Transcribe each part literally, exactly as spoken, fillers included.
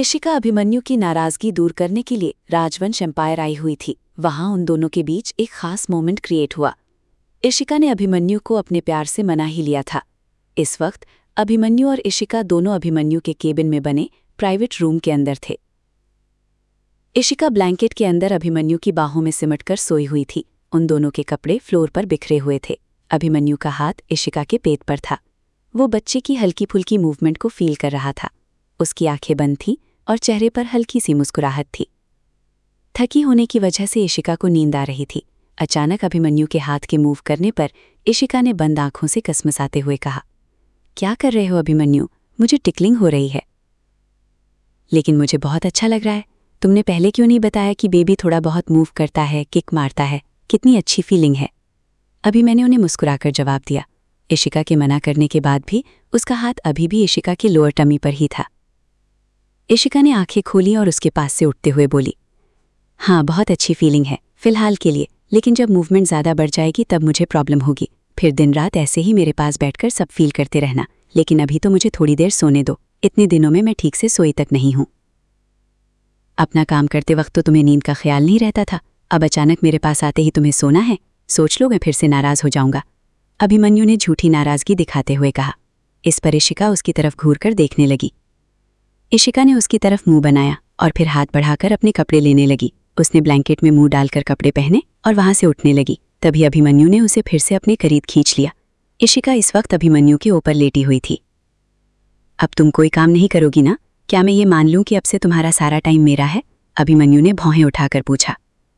इशिका अभिमन्यु की नाराजगी दूर करने के लिए राजवंश एम्पायर आई हुई थी। वहां उन दोनों के बीच एक खास मोमेंट क्रिएट हुआ। इशिका ने अभिमन्यु को अपने प्यार से मना ही लिया था। इस वक्त अभिमन्यु और इशिका दोनों अभिमन्यु के केबिन में बने प्राइवेट रूम के अंदर थे। इशिका ब्लैंकेट के अंदर अभिमन्यु की बाहों में सिमटकर सोई हुई थी। उन दोनों के कपड़े फ्लोर पर बिखरे हुए थे। अभिमन्यु का हाथ इशिका के पेट पर था। वो बच्चे की हल्की फुल्की मूवमेंट को फील कर रहा था। उसकी आंखें बंद थीं और चेहरे पर हल्की सी मुस्कुराहट थी। थकी होने की वजह से इशिका को नींद आ रही थी। अचानक अभिमन्यु के हाथ के मूव करने पर इशिका ने बंद आंखों से कसमसाते हुए कहा, क्या कर रहे हो अभिमन्यु? मुझे टिकलिंग हो रही है। लेकिन मुझे बहुत अच्छा लग रहा है। तुमने पहले क्यों नहीं बताया कि बेबी थोड़ा बहुत मूव करता है, किक मारता है? कितनी अच्छी फीलिंग है। अभिमन्यु ने मुस्कुराकर जवाब दिया। इशिका के मना करने के बाद भी उसका हाथ अभी भी इशिका के लोअर टमी पर ही था। इशिका ने आंखें खोली और उसके पास से उठते हुए बोली, हाँ बहुत अच्छी फीलिंग है फिलहाल के लिए, लेकिन जब मूवमेंट ज़्यादा बढ़ जाएगी तब मुझे प्रॉब्लम होगी। फिर दिन रात ऐसे ही मेरे पास बैठकर सब फील करते रहना, लेकिन अभी तो मुझे थोड़ी देर सोने दो। इतने दिनों में मैं ठीक से सोई तक नहीं हूँ। अपना काम करते वक्त तो तुम्हें नींद का ख्याल नहीं रहता था, अब अचानक मेरे पास आते ही तुम्हें सोना है? सोच लो मैं फिर से नाराज़ हो जाऊंगा। अभिमन्यु ने झूठी नाराज़गी दिखाते हुए कहा। इस पर इशिका उसकी तरफ घूर कर देखने लगी। इशिका ने उसकी तरफ मुंह बनाया और फिर हाथ बढ़ाकर अपने कपड़े लेने लगी। उसने ब्लैंकेट में मुंह डालकर कपड़े पहने और वहां से उठने लगी। तभी अभिमन्यु ने उसे फिर से अपने करीब खींच लिया। इशिका इस वक्त अभिमन्यु के ऊपर लेटी हुई थी। अब तुम कोई काम नहीं करोगी ना? क्या मैं ये मान लूं कि अब से तुम्हारा सारा टाइम मेरा है? अभिमन्यु ने भौहें उठाकर पूछा।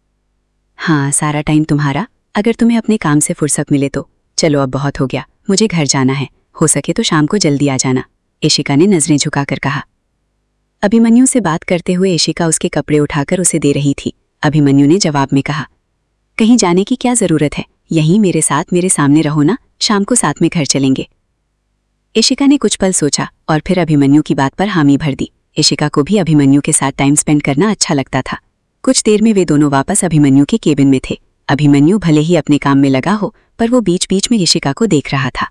हाँ, सारा टाइम तुम्हारा, अगर तुम्हें अपने काम से फुर्सत मिले तो। चलो अब बहुत हो गया, मुझे घर जाना है। हो सके तो शाम को जल्दी आ जाना, इशिका ने नजरें झुकाकर कहा। अभिमन्यु से बात करते हुए इशिका उसके कपड़े उठाकर उसे दे रही थी। अभिमन्यु ने जवाब में कहा, कहीं जाने की क्या जरूरत है, यहीं मेरे साथ मेरे सामने रहो ना, शाम को साथ में घर चलेंगे। इशिका ने कुछ पल सोचा और फिर अभिमन्यु की बात पर हामी भर दी। इशिका को भी अभिमन्यु के साथ टाइम स्पेंड करना अच्छा लगता था। कुछ देर में वे दोनों वापस अभिमन्यु के केबिन में थे। अभिमन्यु भले ही अपने काम में लगा हो, पर वो बीच बीच में इशिका को देख रहा था।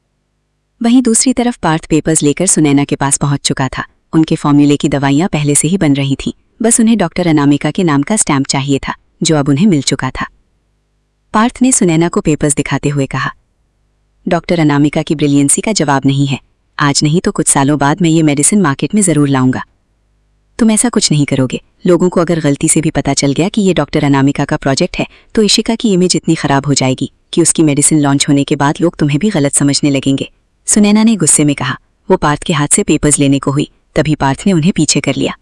वहीं दूसरी तरफ पार्थ पेपर्स लेकर सुनैना के पास पहुंच चुका था। उनके फॉर्मूले की दवाइयां पहले से ही बन रही थीं, बस उन्हें डॉक्टर अनामिका के नाम का स्टैम्प चाहिए था, जो अब उन्हें मिल चुका था। पार्थ ने सुनैना को पेपर्स दिखाते हुए कहा, डॉक्टर अनामिका की ब्रिलियंसी का जवाब नहीं है। आज नहीं तो कुछ सालों बाद मैं ये मेडिसिन मार्केट में जरूर लाऊंगा। तुम ऐसा कुछ नहीं करोगे। लोगों को अगर गलती से भी पता चल गया कि ये डॉक्टर अनामिका का प्रोजेक्ट है तो इशिका की इमेज इतनी खराब हो जाएगी कि उसकी मेडिसिन लॉन्च होने के बाद लोग तुम्हें भी गलत समझने लगेंगे, सुनैना ने गुस्से में कहा। वो पार्थ के हाथ से पेपर्स लेने को हुई, तभी पार्थ ने उन्हें पीछे कर लिया।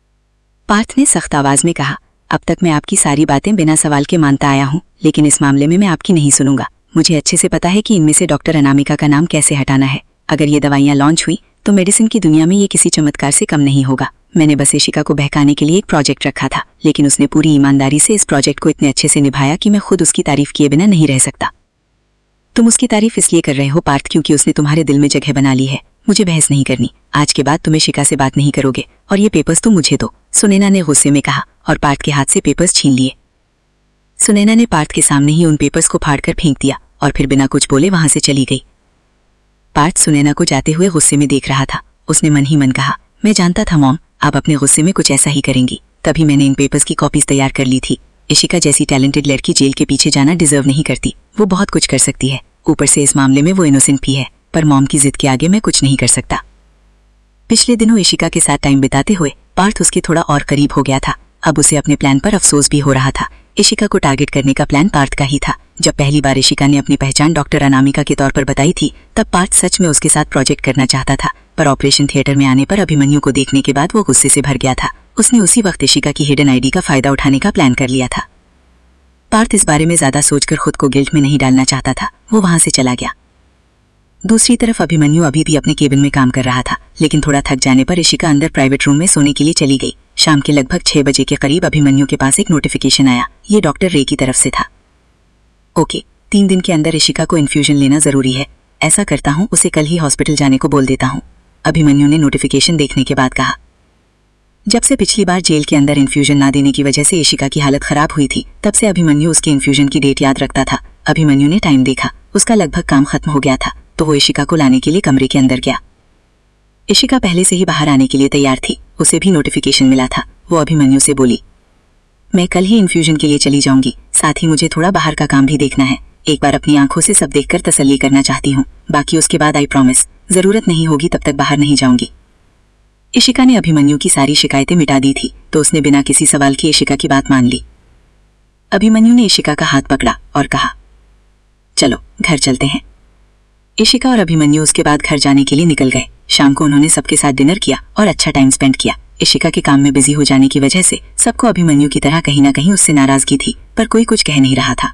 पार्थ ने सख्त आवाज में कहा, अब तक मैं आपकी सारी बातें बिना सवाल के मानता आया हूं, लेकिन इस मामले में मैं आपकी नहीं सुनूंगा। मुझे अच्छे से पता है कि इनमें से डॉक्टर अनामिका का नाम कैसे हटाना है। अगर ये दवाइयां लॉन्च हुई तो मेडिसिन की दुनिया में ये किसी चमत्कार से कम नहीं होगा। मैंने बस इशिका को बहकाने के लिए एक प्रोजेक्ट रखा था, लेकिन उसने पूरी ईमानदारी से इस प्रोजेक्ट को इतने अच्छे से निभाया कि मैं खुद उसकी तारीफ किए बिना नहीं रह सकता। तुम उसकी तारीफ इसलिए कर रहे हो पार्थ क्योंकि उसने तुम्हारे दिल में जगह बना ली है। मुझे बहस नहीं करनी। आज के बाद तुम इशिका से बात नहीं करोगे और ये पेपर्स तो मुझे दो, सुनैना ने गुस्से में कहा और पार्थ के हाथ से पेपर्स छीन लिए। सुनैना ने पार्थ के सामने ही उन पेपर्स को फाड़कर फेंक दिया और फिर बिना कुछ बोले वहां से चली गई। पार्थ सुनैना को जाते हुए गुस्से में देख रहा था। उसने मन ही मन कहा, मैं जानता था मॉम, आप अपने गुस्से में कुछ ऐसा ही करेंगी, तभी मैंने इन पेपर्स की कॉपीज तैयार कर ली थी। इशिका जैसी टैलेंटेड लड़की जेल के पीछे जाना डिजर्व नहीं करती। वो बहुत कुछ कर सकती है, ऊपर से इस मामले में वो इनोसेंट भी है, पर मॉम की जिद के आगे मैं कुछ नहीं कर सकता। पिछले दिनों इशिका के साथ टाइम बिताते हुए पार्थ उसके थोड़ा और करीब हो गया था। अब उसे अपने प्लान पर अफसोस भी हो रहा था। इशिका को टारगेट करने का प्लान पार्थ का ही था। जब पहली बार इशिका ने अपनी पहचान डॉक्टर अनामिका के तौर पर बताई थी, तब पार्थ सच में उसके साथ प्रोजेक्ट करना चाहता था, पर ऑपरेशन थिएटर में आने पर अभिमन्यु को देखने के बाद वो गुस्से से भर गया था। उसने उसी वक्त इशिका की हिडन आईडी का फायदा उठाने का प्लान कर लिया था। पार्थ इस बारे में ज्यादा सोचकर खुद को गिल्ट में नहीं डालना चाहता था। वो वहां से चला गया। दूसरी तरफ अभिमन्यु अभी भी अपने केबिन में काम कर रहा था, लेकिन थोड़ा थक जाने पर इशिका अंदर प्राइवेट रूम में सोने के लिए चली गई। शाम के लगभग छह बजे के करीब अभिमन्यु के पास एक नोटिफिकेशन आया। ये डॉक्टर रे की तरफ से था। ओके, तीन दिन के अंदर इशिका को इन्फ्यूजन लेना जरूरी है। ऐसा करता हूँ, उसे कल ही हॉस्पिटल जाने को बोल देता हूँ, अभिमन्यु ने नोटिफिकेशन देखने के बाद कहा। जब से पिछली बार जेल के अंदर इन्फ्यूजन ना देने की वजह से इशिका की हालत खराब हुई थी, तब से अभिमन्यु उसके इन्फ्यूजन की डेट याद रखता था। अभिमन्यु ने टाइम देखा, उसका लगभग काम खत्म हो गया था, तो वो इशिका को लाने के लिए कमरे के अंदर गया। इशिका पहले से ही बाहर आने के लिए तैयार थी। उसे भी नोटिफिकेशन मिला था। वो अभिमन्यु से बोली, मैं कल ही इन्फ्यूजन के लिए चली जाऊंगी, साथ ही मुझे थोड़ा बाहर का काम भी देखना है। एक बार अपनी आंखों से सब देखकर तसल्ली करना चाहती हूँ, बाकी उसके बाद आई प्रॉमिस जरूरत नहीं होगी तब तक बाहर नहीं जाऊंगी। इशिका ने अभिमन्यु की सारी शिकायतें मिटा दी थी, तो उसने बिना किसी सवाल के इशिका की बात मान ली। अभिमन्यु ने इशिका का हाथ पकड़ा और कहा, चलो घर चलते हैं। इशिका और अभिमन्यु उसके बाद घर जाने के लिए निकल गए। शाम को उन्होंने सबके साथ डिनर किया और अच्छा टाइम स्पेंड किया। इशिका के काम में बिजी हो जाने की वजह से सबको अभिमन्यु की तरह कहीं ना कहीं उससे नाराजगी थी, पर कोई कुछ कह नहीं रहा था।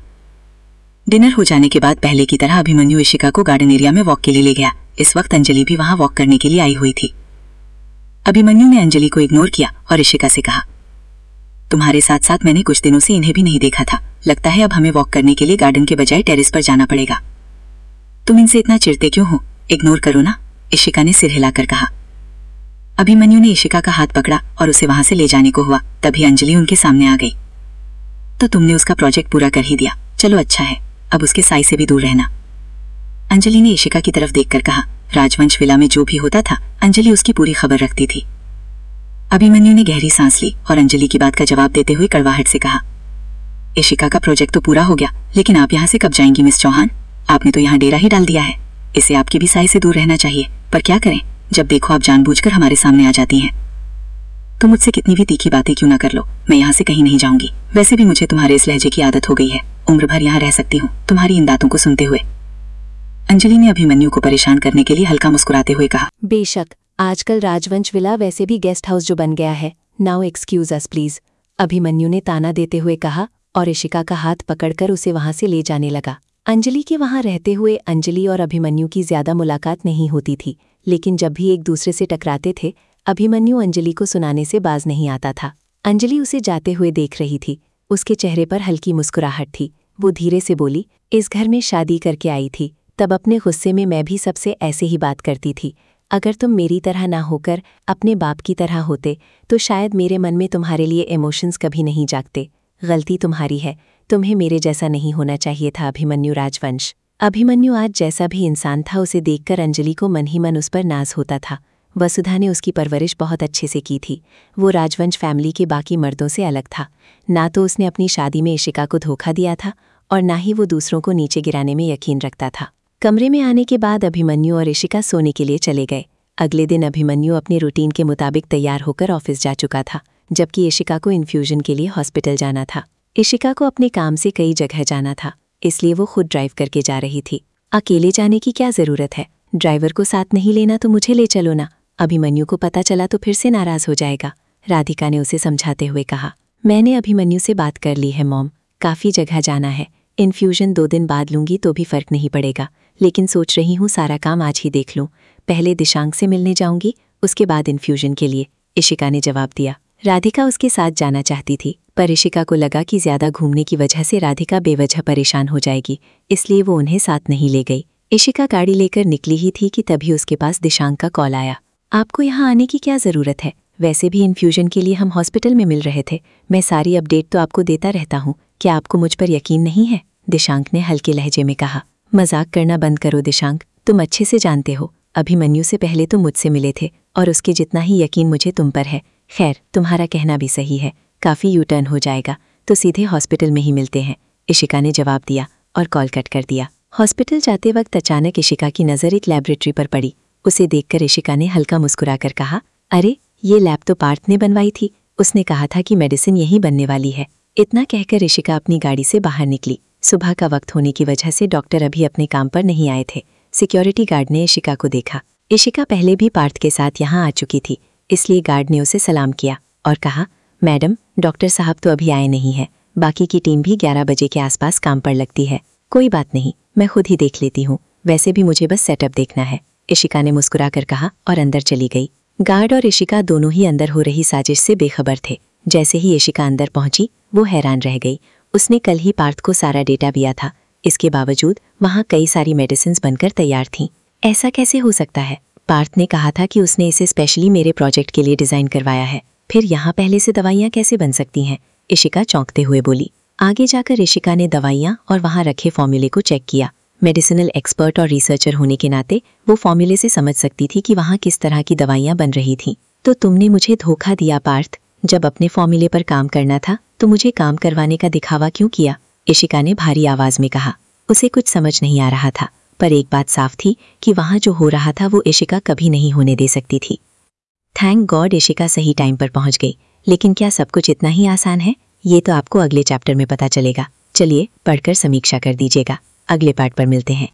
डिनर हो जाने के बाद पहले की तरह अभिमन्यु इशिका को गार्डन एरिया में वॉक के लिए ले गया। इस वक्त अंजलि भी वहां वॉक करने के लिए आई हुई थी। अभिमन्यु ने अंजलि को इग्नोर किया और इशिका से कहा, तुम्हारे साथ साथ मैंने कुछ दिनों से इन्हें भी नहीं देखा था, लगता है अब हमें वॉक करने के लिए गार्डन के बजाय टेरेस पर जाना पड़ेगा। तुम इनसे इतना चिढ़ते क्यों हो, इग्नोर करो ना, इशिका ने सिर हिलाकर कहा। अभिमन्यु ने इशिका का हाथ पकड़ा और उसे वहां से ले जाने को हुआ, तभी अंजलि उनके सामने आ गई। तो तुमने उसका प्रोजेक्ट पूरा कर ही दिया, चलो अच्छा है, अब उसके साई से भी दूर रहना। अंजलि ने इशिका की तरफ देखकर कहा। राजवंश विला में जो भी होता था अंजलि उसकी पूरी खबर रखती थी। अभिमन्यु ने गहरी सांस ली और अंजलि की बात का जवाब देते हुए कड़वाहट से कहा, इशिका का प्रोजेक्ट तो पूरा हो गया, लेकिन आप यहाँ से कब जाएंगी मिस चौहान? आपने तो यहाँ डेरा ही डाल दिया है। इसे आपकी भी साई से दूर रहना चाहिए, पर क्या करें, जब देखो आप जानबूझकर हमारे सामने आ जाती हैं। तो मुझसे कितनी भी तीखी बातें क्यों ना कर लो, मैं यहाँ से कहीं नहीं जाऊंगी। वैसे भी मुझे तुम्हारे इस लहजे की आदत हो गई है, उम्र भर यहाँ रह सकती हूँ तुम्हारी इन बातों को सुनते हुए। अंजलि ने अभिमन्यु को परेशान करने के लिए हल्का मुस्कुराते हुए कहा, बेशक, आजकल राजवंश विला वैसे भी गेस्ट हाउस जो बन गया है, now excuse us please, Abhimanyu ने ताना देते हुए कहा और इशिका का हाथ पकड़कर उसे वहां से ले जाने लगा। अंजलि के वहां रहते हुए अंजलि और अभिमन्यु की ज्यादा मुलाकात नहीं होती थी, लेकिन जब भी एक दूसरे से टकराते थे अभिमन्यु अंजलि को सुनाने से बाज नहीं आता था। अंजलि उसे जाते हुए देख रही थी, उसके चेहरे पर हल्की मुस्कुराहट थी। वो धीरे से बोली, इस घर में शादी करके आई थी, तब अपने गुस्से में मैं भी सबसे ऐसे ही बात करती थी। अगर तुम मेरी तरह ना होकर अपने बाप की तरह होते तो शायद मेरे मन में तुम्हारे लिए इमोशंस कभी नहीं जागते। गलती तुम्हारी है, तुम्हें मेरे जैसा नहीं होना चाहिए था अभिमन्यु राजवंश। अभिमन्यु आज जैसा भी इंसान था उसे देखकर अंजलि को मन ही मन उस पर नाज होता था। वसुधा ने उसकी परवरिश बहुत अच्छे से की थी। वो राजवंश फैमिली के बाकी मर्दों से अलग था। ना तो उसने अपनी शादी में इशिका को धोखा दिया था और ना ही वो दूसरों को नीचे गिराने में यकीन रखता था। कमरे में आने के बाद अभिमन्यु और इशिका सोने के लिए चले गए। अगले दिन अभिमन्यु अपने रूटीन के मुताबिक तैयार होकर ऑफिस जा चुका था, जबकि इशिका को इन्फ्यूजन के लिए हॉस्पिटल जाना था। इशिका को अपने काम से कई जगह जाना था, इसलिए वो खुद ड्राइव करके जा रही थी। अकेले जाने की क्या जरूरत है, ड्राइवर को साथ नहीं लेना तो मुझे ले चलो ना, अभिमन्यु को पता चला तो फिर से नाराज हो जाएगा, राधिका ने उसे समझाते हुए कहा। मैंने अभिमन्यु से बात कर ली है मॉम, काफ़ी जगह जाना है, इन्फ्यूजन दो दिन बाद लूंगी तो भी फर्क नहीं पड़ेगा, लेकिन सोच रही हूँ सारा काम आज ही देख लूँ। पहले दिशांक से मिलने जाऊंगी, उसके बाद इन्फ्यूजन के लिए, इशिका ने जवाब दिया। राधिका उसके साथ जाना चाहती थी, पर इशिका को लगा कि ज्यादा घूमने की वजह से राधिका बेवजह परेशान हो जाएगी, इसलिए वो उन्हें साथ नहीं ले गई। इशिका गाड़ी लेकर निकली ही थी कि तभी उसके पास दिशांक का कॉल आया। आपको यहाँ आने की क्या ज़रूरत है, वैसे भी इन्फ्यूजन के लिए हम हॉस्पिटल में मिल रहे थे, मैं सारी अपडेट तो आपको देता रहता हूँ, क्या आपको मुझ पर यकीन नहीं है, दिशांक ने हल्के लहजे में कहा। मजाक करना बंद करो दिशांक, तुम अच्छे से जानते हो अभिमन्यु से पहले तुम मुझसे मिले थे और उसके जितना ही यकीन मुझे तुम पर है। खैर, तुम्हारा कहना भी सही है, काफ़ी यू टर्न हो जाएगा तो सीधे हॉस्पिटल में ही मिलते हैं, इशिका ने जवाब दिया और कॉल कट कर दिया। हॉस्पिटल जाते वक्त अचानक इशिका की नज़र एक लैबोरेटरी पर पड़ी। उसे देखकर इशिका ने हल्का मुस्कुराकर कहा, अरे ये लैब तो पार्थ ने बनवाई थी, उसने कहा था कि मेडिसिन यहीं बनने वाली है। इतना कहकर इशिका अपनी गाड़ी से बाहर निकली। सुबह का वक्त होने की वजह से डॉक्टर अभी अपने काम पर नहीं आए थे। सिक्योरिटी गार्ड ने इशिका को देखा। इशिका पहले भी पार्थ के साथ यहाँ आ चुकी थी, इसलिए गार्ड ने उसे सलाम किया और कहा, मैडम डॉक्टर साहब तो अभी आए नहीं हैं, बाकी की टीम भी ग्यारह बजे के आसपास काम पर लगती है। कोई बात नहीं, मैं खुद ही देख लेती हूँ, वैसे भी मुझे बस सेटअप देखना है, इशिका ने मुस्कुराकर कहा और अंदर चली गई। गार्ड और इशिका दोनों ही अंदर हो रही साजिश से बेखबर थे। जैसे ही इशिका अंदर पहुंची वो हैरान रह गई। उसने कल ही पार्थ को सारा डेटा दिया था, इसके बावजूद वहाँ कई सारी मेडिसिन बनकर तैयार थीं। ऐसा कैसे हो सकता है? पार्थ ने कहा था कि उसने इसे स्पेशली मेरे प्रोजेक्ट के लिए डिज़ाइन करवाया है, फिर यहाँ पहले से दवाइयाँ कैसे बन सकती हैं? इशिका चौंकते हुए बोली। आगे जाकर इशिका ने दवाइयाँ और वहाँ रखे फॉर्मूले को चेक किया। मेडिसिनल एक्सपर्ट और रिसर्चर होने के नाते वो फॉर्मूले से समझ सकती थी कि वहाँ किस तरह की दवाइयाँ बन रही थीं। तो तुमने मुझे धोखा दिया पार्थ। जब अपने फॉर्मूले पर काम करना था तो मुझे काम करवाने का दिखावा क्यों किया? इशिका ने भारी आवाज में कहा। उसे कुछ समझ नहीं आ रहा था, पर एक बात साफ थी कि वहां जो हो रहा था वो इशिका कभी नहीं होने दे सकती थी। थैंक गॉड इशिका सही टाइम पर पहुंच गई, लेकिन क्या सब कुछ इतना ही आसान है? ये तो आपको अगले चैप्टर में पता चलेगा। चलिए पढ़कर समीक्षा कर दीजिएगा। अगले पार्ट पर मिलते हैं।